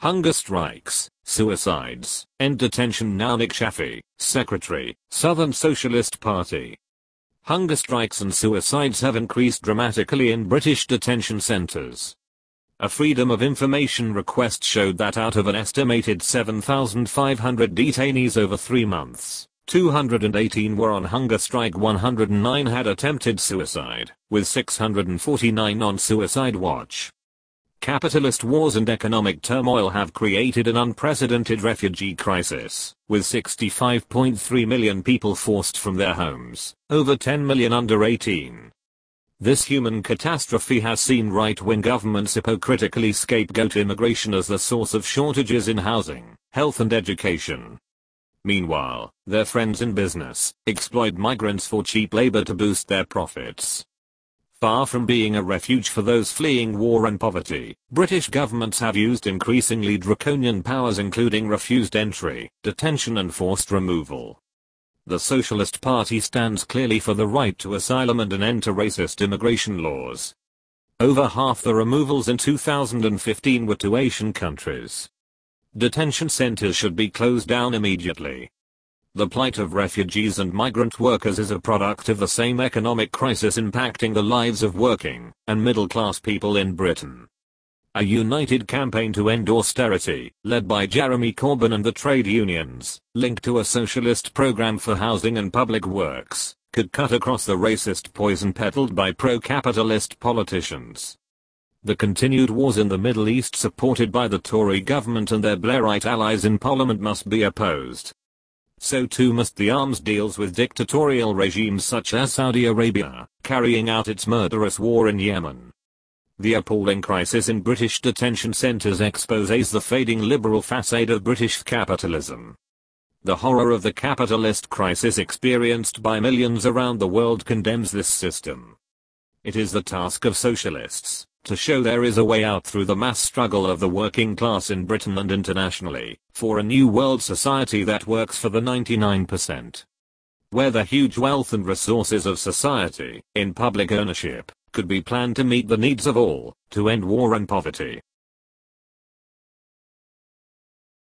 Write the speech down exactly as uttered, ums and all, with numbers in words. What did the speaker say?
Hunger strikes, suicides, end detention. Naunik Shafi, Secretary, Southern Socialist Party. Hunger strikes and suicides have increased dramatically in British detention centres. A Freedom of Information request showed that out of an estimated seven thousand five hundred detainees over three months, two hundred eighteen were on hunger strike, one hundred nine had attempted suicide, with six hundred forty-nine on suicide watch. Capitalist wars and economic turmoil have created an unprecedented refugee crisis, with sixty-five point three million people forced from their homes, over ten million under eighteen. This human catastrophe has seen right-wing governments hypocritically scapegoat immigration as the source of shortages in housing, health and education. Meanwhile, their friends in business exploit migrants for cheap labor to boost their profits. Far from being a refuge for those fleeing war and poverty, British governments have used increasingly draconian powers, including refused entry, detention and forced removal. The Socialist Party stands clearly for the right to asylum and an end to racist immigration laws. Over half the removals in two thousand fifteen were to Asian countries. Detention centers should be closed down immediately. The plight of refugees and migrant workers is a product of the same economic crisis impacting the lives of working and middle-class people in Britain. A united campaign to end austerity, led by Jeremy Corbyn and the trade unions, linked to a socialist program for housing and public works, could cut across the racist poison peddled by pro-capitalist politicians. The continued wars in the Middle East supported by the Tory government and their Blairite allies in Parliament must be opposed. So too must the arms deals with dictatorial regimes such as Saudi Arabia, carrying out its murderous war in Yemen. The appalling crisis in British detention centres exposes the fading liberal facade of British capitalism. The horror of the capitalist crisis experienced by millions around the world condemns this system. It is the task of socialists to show there is a way out through the mass struggle of the working class in Britain and internationally, for a new world society that works for the ninety-nine percent. Where the huge wealth and resources of society, in public ownership, could be planned to meet the needs of all, to end war and poverty.